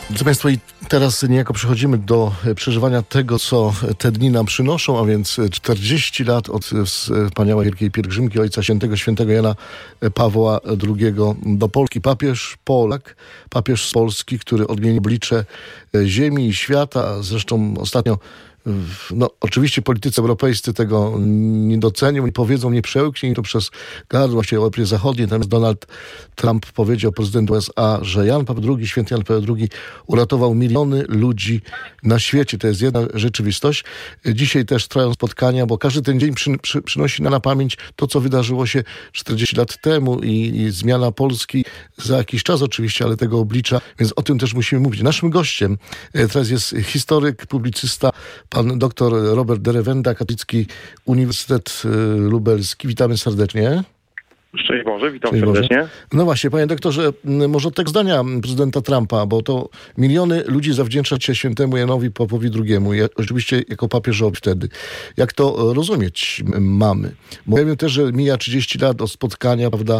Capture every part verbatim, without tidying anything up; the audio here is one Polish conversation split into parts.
Drodzy Państwo, i teraz niejako przechodzimy do przeżywania tego, co te dni nam przynoszą, a więc czterdzieści lat od wspaniałej wielkiej pielgrzymki Ojca Świętego, świętego Jana Pawła drugiego do Polski. Papież Polak, papież z Polski, który odmienił oblicze ziemi i świata. Zresztą ostatnio no, oczywiście politycy europejscy tego nie docenią, nie powiedzą, nie przełknie to przez gardło, właściwie Europie Zachodniej. Natomiast Donald Trump powiedział, prezydent U S A, że Jan Paweł drugi, święty Jan Paweł drugi uratował miliony ludzi na świecie. To jest jedna rzeczywistość. Dzisiaj też trwają spotkania, bo każdy ten dzień przy, przy, przynosi na, na pamięć to, co wydarzyło się czterdzieści lat temu i, i zmiana Polski za jakiś czas oczywiście, ale tego oblicza, więc o tym też musimy mówić. Naszym gościem teraz jest historyk, publicysta, pan doktor Robert Derewenda, Katolicki Uniwersytet Lubelski. Witamy serdecznie. Szczęść Boże, witam Szczęść serdecznie. Boże. No właśnie, panie doktorze, może tekst zdania prezydenta Trumpa, bo to miliony ludzi zawdzięcza się świętemu Janowi Pawłowi drugiemu, oczywiście jako papieżowi wtedy. Jak to rozumieć mamy? Bo ja wiem też, że mija trzydzieści lat od spotkania, prawda,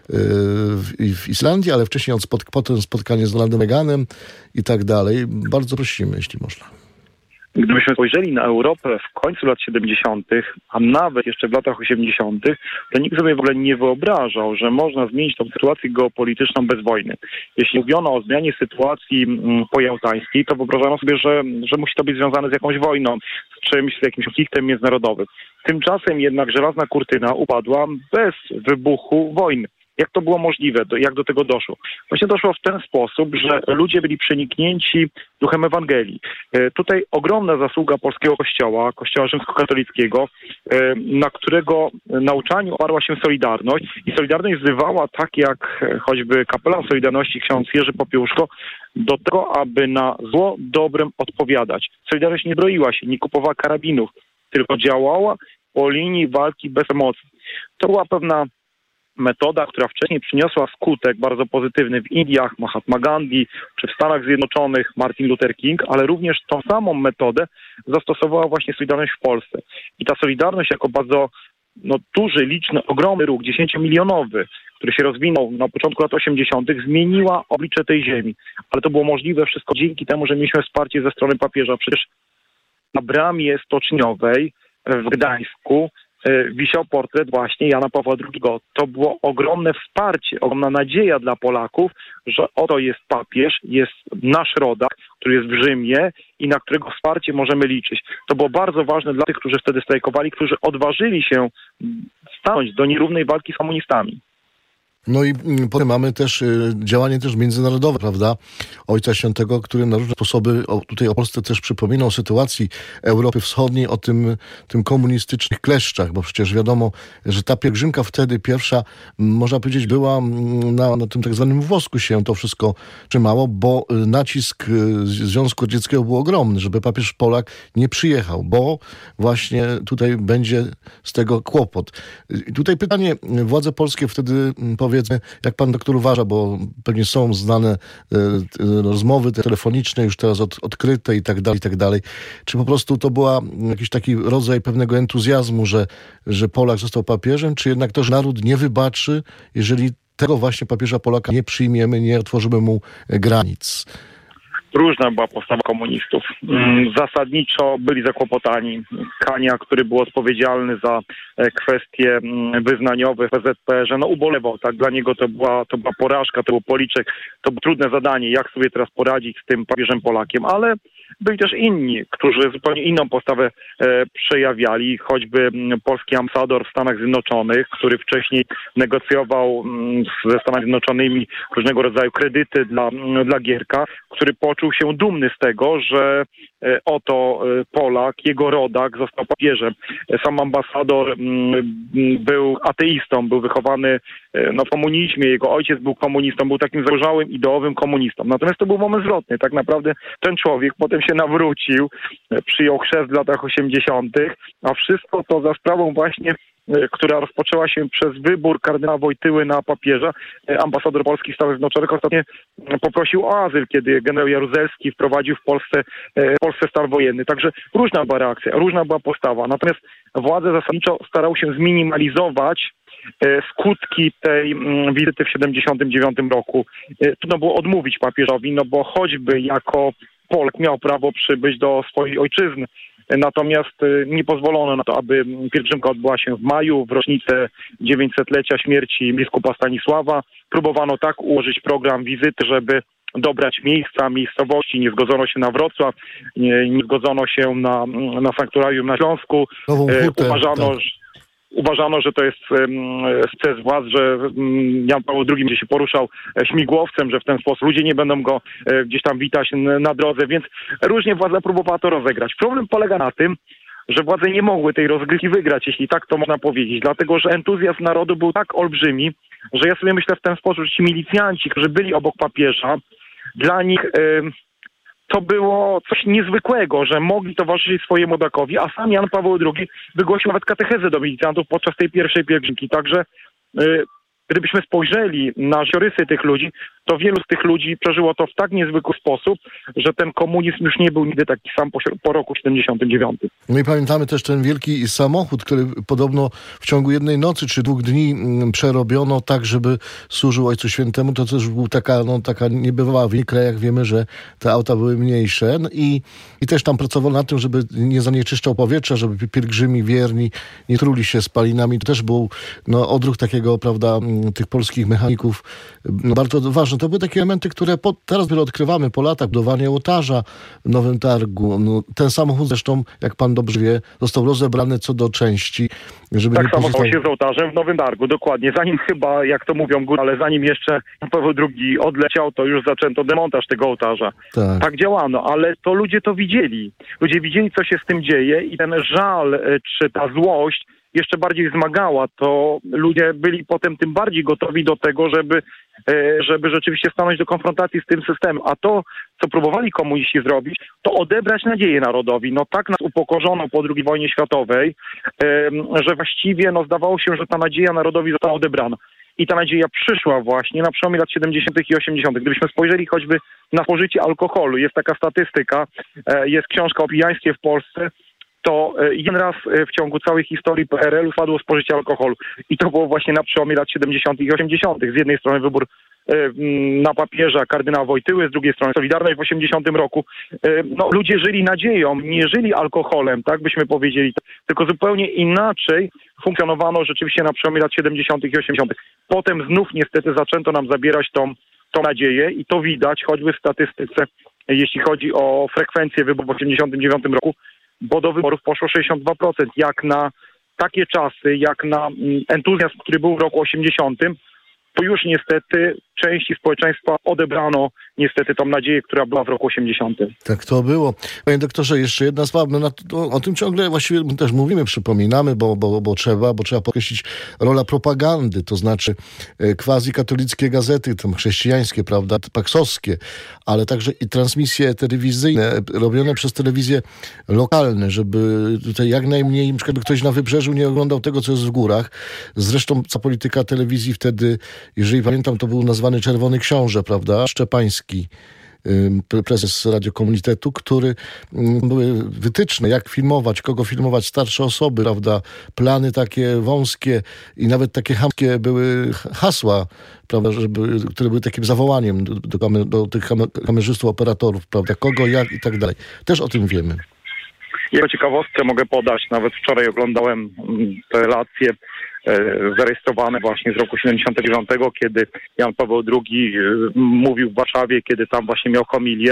w, w Islandii, ale wcześniej od spot- potem spotkanie z Donaldem Reaganem i tak dalej. Bardzo prosimy, jeśli można. Gdybyśmy spojrzeli na Europę w końcu lat siedemdziesiątych, a nawet jeszcze w latach osiemdziesiątych, to nikt sobie w ogóle nie wyobrażał, że można zmienić tą sytuację geopolityczną bez wojny. Jeśli mówiono o zmianie sytuacji pojałtańskiej, to wyobrażano sobie, że, że musi to być związane z jakąś wojną, z czymś, z jakimś konfliktem międzynarodowym. Tymczasem jednak żelazna kurtyna upadła bez wybuchu wojny. Jak to było możliwe? Jak do tego doszło? Właśnie doszło w ten sposób, że ludzie byli przeniknięci duchem Ewangelii. Tutaj ogromna zasługa polskiego kościoła, kościoła rzymskokatolickiego, na którego nauczaniu oparła się Solidarność i Solidarność wzywała, tak jak choćby kapelan Solidarności ksiądz Jerzy Popiełuszko, do tego, aby na zło dobrem odpowiadać. Solidarność nie broiła się, nie kupowała karabinów, tylko działała po linii walki bez emocji. To była pewna metoda, która wcześniej przyniosła skutek bardzo pozytywny w Indiach, Mahatma Gandhi, czy w Stanach Zjednoczonych Martin Luther King, ale również tą samą metodę zastosowała właśnie Solidarność w Polsce. I ta Solidarność jako bardzo no, duży, liczny, ogromny ruch, dziesięciomilionowy, który się rozwinął na początku lat osiemdziesiątych, zmieniła oblicze tej ziemi. Ale to było możliwe wszystko dzięki temu, że mieliśmy wsparcie ze strony papieża. Przecież na bramie stoczniowej w Gdańsku wisiał portret właśnie Jana Pawła drugiego. To było ogromne wsparcie, ogromna nadzieja dla Polaków, że oto jest papież, jest nasz rodak, który jest w Rzymie i na którego wsparcie możemy liczyć. To było bardzo ważne dla tych, którzy wtedy strajkowali, którzy odważyli się stanąć do nierównej walki z komunistami. No i potem mamy też y, działanie też międzynarodowe, prawda, Ojca Świętego, który na różne sposoby o, tutaj o Polsce też przypominał o sytuacji Europy Wschodniej, o tym, tym komunistycznych kleszczach, bo przecież wiadomo, że ta pielgrzymka wtedy pierwsza, można powiedzieć, była na, na tym tak zwanym włosku się to wszystko trzymało, bo nacisk Związku Radzieckiego był ogromny, żeby papież Polak nie przyjechał, bo właśnie tutaj będzie z tego kłopot. I tutaj pytanie, władze polskie wtedy powiedzmy, jak pan doktor uważa, bo pewnie są znane e, e, rozmowy telefoniczne, już teraz od, odkryte i tak dalej, i tak dalej. Czy po prostu to była jakiś taki rodzaj pewnego entuzjazmu, że, że Polak został papieżem, czy jednak to, że naród nie wybaczy, jeżeli tego właśnie papieża Polaka nie przyjmiemy, nie otworzymy mu granic? Różna była postawa komunistów. Zasadniczo byli zakłopotani. Kania, który był odpowiedzialny za kwestie wyznaniowe w P Z P, że no ubolewał, tak? Dla niego to była, to była porażka, to był policzek, to było trudne zadanie, jak sobie teraz poradzić z tym papieżem Polakiem, ale byli też inni, którzy zupełnie inną postawę e, przejawiali, choćby m, polski ambasador w Stanach Zjednoczonych, który wcześniej negocjował m, ze Stanami Zjednoczonymi różnego rodzaju kredyty dla, m, dla Gierka, który poczuł się dumny z tego, że e, oto e, Polak, jego rodak został papieżem. E, sam ambasador m, m, był ateistą, był wychowany e, no, w komunizmie, jego ojciec był komunistą, był takim zagorzałym, ideowym komunistą. Natomiast to był moment zwrotny. Tak naprawdę ten człowiek potem się nawrócił, przyjął chrzest w latach osiemdziesiątych, a wszystko to za sprawą właśnie, która rozpoczęła się przez wybór kardynała Wojtyły na papieża. Ambasador Polski w Stanach Zjednoczonych ostatnio poprosił o azyl, kiedy generał Jaruzelski wprowadził w Polsce, w Polsce stan wojenny. Także różna była reakcja, różna była postawa. Natomiast władze zasadniczo starały się zminimalizować skutki tej wizyty w siedemdziesiątym dziewiątym roku. Trudno było odmówić papieżowi, no bo choćby jako Polak miał prawo przybyć do swojej ojczyzny. Natomiast nie pozwolono na to, aby pielgrzymka odbyła się w maju, w rocznicę dziewięćsetlecia śmierci biskupa Stanisława. Próbowano tak ułożyć program wizyty, żeby dobrać miejsca, miejscowości. Nie zgodzono się na Wrocław, nie, nie zgodzono się na, na sanktuarium na Śląsku. Hutę, Uważano, tak. że Uważano, że to jest sukces władz, że Jan Paweł drugi będzie się poruszał śmigłowcem, że w ten sposób ludzie nie będą go gdzieś tam witać na drodze, więc różnie władza próbowała to rozegrać. Problem polega na tym, że władze nie mogły tej rozgrywki wygrać, jeśli tak to można powiedzieć, dlatego że entuzjazm narodu był tak olbrzymi, że ja sobie myślę w ten sposób, że ci milicjanci, którzy byli obok papieża, dla nich to było coś niezwykłego, że mogli towarzyszyć swojemu rodakowi, a sam Jan Paweł drugi wygłosił nawet katechezę do milicjantów podczas tej pierwszej pielgrzymki. Także y, gdybyśmy spojrzeli na życiorysy tych ludzi, to wielu z tych ludzi przeżyło to w tak niezwykły sposób, że ten komunizm już nie był nigdy taki sam po, po roku siedemdziesiątym dziewiątym. No i pamiętamy też ten wielki samochód, który podobno w ciągu jednej nocy czy dwóch dni przerobiono tak, żeby służył Ojcu Świętemu. To też był taka, no, taka niebywała w innych krajach. Wiemy, że te auta były mniejsze i, i też tam pracowano nad tym, żeby nie zanieczyszczał powietrza, żeby pielgrzymi wierni nie truli się spalinami. To też był no, odruch takiego, prawda, tych polskich mechaników no, bardzo ważny. To były takie elementy, które po, teraz dopiero odkrywamy po latach. Budowanie ołtarza w Nowym Targu. No, ten samochód zresztą, jak pan dobrze wie, został rozebrany co do części. Żeby tak nie samo pozostał... się z ołtarzem w Nowym Targu, dokładnie. Zanim chyba, jak to mówią góry, ale zanim jeszcze Jan Paweł drugi odleciał, to już zaczęto demontaż tego ołtarza. Tak. tak działano, ale to ludzie to widzieli. Ludzie widzieli, co się z tym dzieje i ten żal, czy ta złość jeszcze bardziej wzmagała, to ludzie byli potem tym bardziej gotowi do tego, żeby, żeby rzeczywiście stanąć do konfrontacji z tym systemem. A to, co próbowali komuniści zrobić, to odebrać nadzieję narodowi. No tak nas upokorzono po drugiej wojnie światowej, że właściwie no, zdawało się, że ta nadzieja narodowi została odebrana. I ta nadzieja przyszła właśnie na przełomie lat siedemdziesiątych i osiemdziesiątych. Gdybyśmy spojrzeli choćby na spożycie alkoholu, jest taka statystyka, jest książka o pijaństwie w Polsce, to jeden raz w ciągu całej historii P R L-u spadło spożycie alkoholu. I to było właśnie na przełomie lat siedemdziesiątych i osiemdziesiątych. Z jednej strony wybór na papieża kardynała Wojtyły, z drugiej strony Solidarność w osiemdziesiątym roku. No, ludzie żyli nadzieją, nie żyli alkoholem, tak byśmy powiedzieli, tylko zupełnie inaczej funkcjonowano rzeczywiście na przełomie lat siedemdziesiątych i osiemdziesiątych. Potem znów niestety zaczęto nam zabierać tą, tą nadzieję i to widać choćby w statystyce, jeśli chodzi o frekwencję wyborów w osiemdziesiątym dziewiątym roku, bo do wyborów poszło sześćdziesiąt dwa procent. Jak na takie czasy, jak na entuzjazm, który był w roku osiemdziesiątym, to już niestety części społeczeństwa odebrano niestety tą nadzieję, która była w roku osiemdziesiątym. Tak to było. Panie doktorze, jeszcze jedna sprawa. No, na, no, o tym ciągle właściwie też mówimy, przypominamy, bo, bo, bo trzeba, bo trzeba podkreślić rola propagandy, to znaczy e, quasi-katolickie gazety, tam chrześcijańskie, prawda, paksowskie, ale także i transmisje telewizyjne, robione przez telewizje lokalne, żeby tutaj jak najmniej, na przykład ktoś na wybrzeżu nie oglądał tego, co jest w górach. Zresztą ta polityka telewizji wtedy, jeżeli pamiętam, to był nazwany Czerwony Książę, prawda, Szczepański, prezes Radiokomunitetu, który były wytyczne, jak filmować, kogo filmować, starsze osoby, prawda, plany takie wąskie i nawet takie chamskie były hasła, prawda, żeby, które były takim zawołaniem do, do, do tych kamerzystów, operatorów, prawda, kogo, jak i tak dalej. Też o tym wiemy. Jako ciekawostkę mogę podać, nawet wczoraj oglądałem te relacje zarejestrowane właśnie z roku siedemdziesiątego dziewiątego, kiedy Jan Paweł drugi mówił w Warszawie, kiedy tam właśnie miał homilię,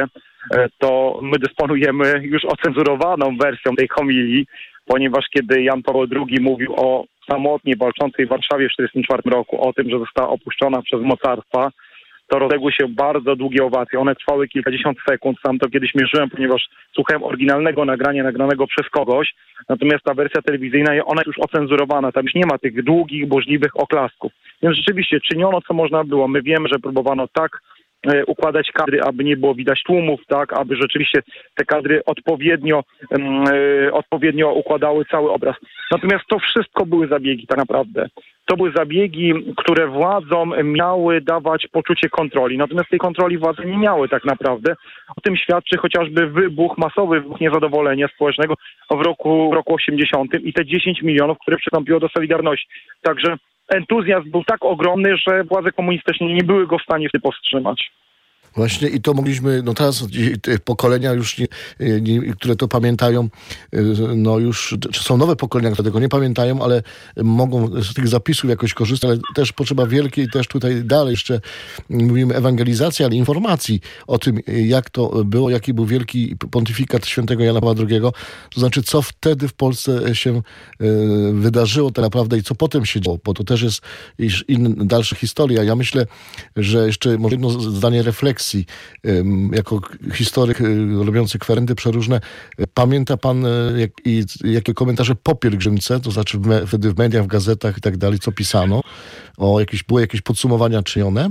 to my dysponujemy już ocenzurowaną wersją tej homilii, ponieważ kiedy Jan Paweł drugi mówił o samotnie walczącej w Warszawie w tysiąc dziewięćset czterdziestym czwartym roku, o tym, że została opuszczona przez mocarstwa, to rozległy się bardzo długie owacje. One trwały kilkadziesiąt sekund. Sam to kiedyś mierzyłem, ponieważ słuchałem oryginalnego nagrania, nagranego przez kogoś. Natomiast ta wersja telewizyjna, ona jest już ocenzurowana. Tam już nie ma tych długich, burzliwych oklasków. Więc rzeczywiście czyniono, co można było. My wiemy, że próbowano tak e, układać kadry, aby nie było widać tłumów, tak, aby rzeczywiście te kadry odpowiednio, e, odpowiednio układały cały obraz. Natomiast to wszystko były zabiegi tak naprawdę. To były zabiegi, które władzom miały dawać poczucie kontroli. Natomiast tej kontroli władze nie miały tak naprawdę. O tym świadczy chociażby wybuch, masowy wybuch niezadowolenia społecznego w roku, w roku osiemdziesiątym i te dziesięć milionów, które przystąpiło do Solidarności. Także entuzjazm był tak ogromny, że władze komunistyczne nie były go w stanie wtedy powstrzymać. Właśnie i to mogliśmy, no teraz te pokolenia już, nie, nie, które to pamiętają, no już są nowe pokolenia, które tego nie pamiętają, ale mogą z tych zapisów jakoś korzystać, ale też potrzeba wielkiej, też tutaj dalej jeszcze mówimy ewangelizacji, ale informacji o tym, jak to było, jaki był wielki pontyfikat świętego Jana Pawła drugiego, to znaczy co wtedy w Polsce się wydarzyło tak naprawdę i co potem się działo, bo to też jest inna, dalsza historia. Ja myślę, że jeszcze może jedno zdanie refleksji. Jako historyk robiący kwerendy przeróżne, pamięta pan jak, i, jakie komentarze po pielgrzymce, to znaczy w me, wtedy w mediach, w gazetach i tak dalej, co pisano? O jakieś, były jakieś podsumowania czynione?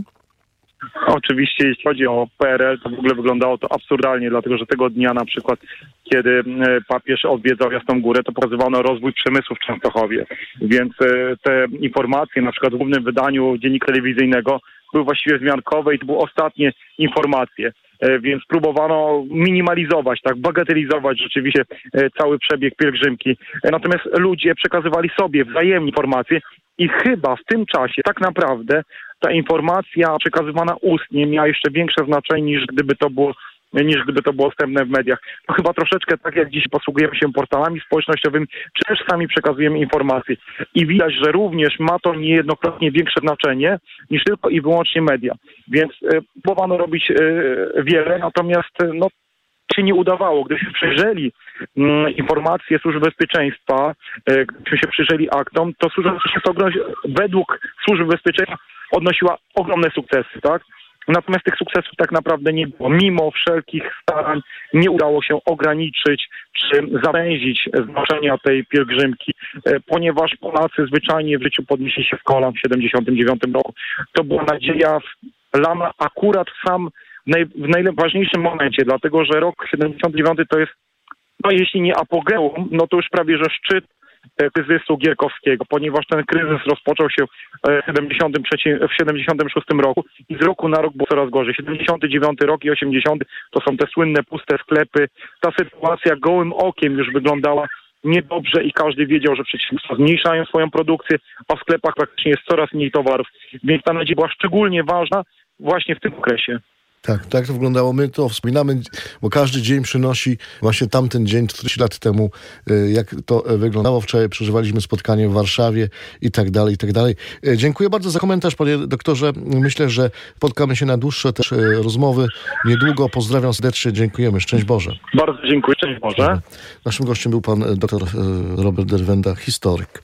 Oczywiście, jeśli chodzi o P R L, to w ogóle wyglądało to absurdalnie, dlatego że tego dnia na przykład, kiedy papież odwiedzał Jasną Górę, to pokazywano rozwój przemysłu w Częstochowie. Więc te informacje, na przykład w głównym wydaniu dziennika telewizyjnego, były właściwie wzmiankowe i to były ostatnie informacje. Więc próbowano minimalizować, tak, bagatelizować rzeczywiście cały przebieg pielgrzymki. Natomiast ludzie przekazywali sobie wzajemnie informacje i chyba w tym czasie tak naprawdę ta informacja przekazywana ustnie miała jeszcze większe znaczenie niż gdyby to było niż gdyby to było dostępne w mediach. To chyba troszeczkę tak, jak dziś posługujemy się portalami społecznościowymi, czy też sami przekazujemy informacje. I widać, że również ma to niejednokrotnie większe znaczenie niż tylko i wyłącznie media. Więc e, próbowano robić e, wiele, natomiast no, się nie udawało. Gdybyśmy przejrzeli mm, informacje Służby Bezpieczeństwa, e, gdybyśmy się przyjrzeli aktom, to Służba Bezpieczeństwa według Służby Bezpieczeństwa odnosiła ogromne sukcesy, tak? Natomiast tych sukcesów tak naprawdę nie było. Mimo wszelkich starań nie udało się ograniczyć czy zawęzić znaczenia tej pielgrzymki, ponieważ Polacy zwyczajnie w życiu podnieśli się w kolan w siedemdziesiątym dziewiątym roku. To była nadzieja lana akurat sam w, naj, w najważniejszym momencie, dlatego że rok siedemdziesiąty dziewiąty to jest, no jeśli nie apogeum, no to już prawie że szczyt kryzysu gierkowskiego, ponieważ ten kryzys rozpoczął się w siedemdziesiątym trzecim, w siedemdziesiątym szóstym roku i z roku na rok było coraz gorzej. siedemdziesiąty dziewiąty rok i osiemdziesiąty to są te słynne puste sklepy. Ta sytuacja gołym okiem już wyglądała niedobrze i każdy wiedział, że przedsiębiorstwa zmniejszają swoją produkcję, a w sklepach praktycznie jest coraz mniej towarów. Więc ta nadzieja była szczególnie ważna właśnie w tym okresie. Tak, tak to wyglądało. My to wspominamy, bo każdy dzień przynosi właśnie tamten dzień, czterdzieści lat temu, jak to wyglądało. Wczoraj przeżywaliśmy spotkanie w Warszawie i tak dalej, i tak dalej. Dziękuję bardzo za komentarz, panie doktorze. Myślę, że spotkamy się na dłuższe też rozmowy niedługo. Pozdrawiam serdecznie, dziękujemy. Szczęść Boże. Bardzo dziękuję, szczęść Boże. Naszym gościem był pan doktor Robert Derwenda, historyk.